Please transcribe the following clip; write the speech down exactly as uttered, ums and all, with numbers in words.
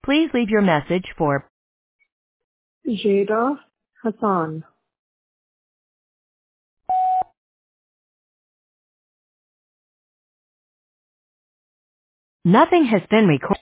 Please leave your message for Jada Hassan. Nothing has been recorded.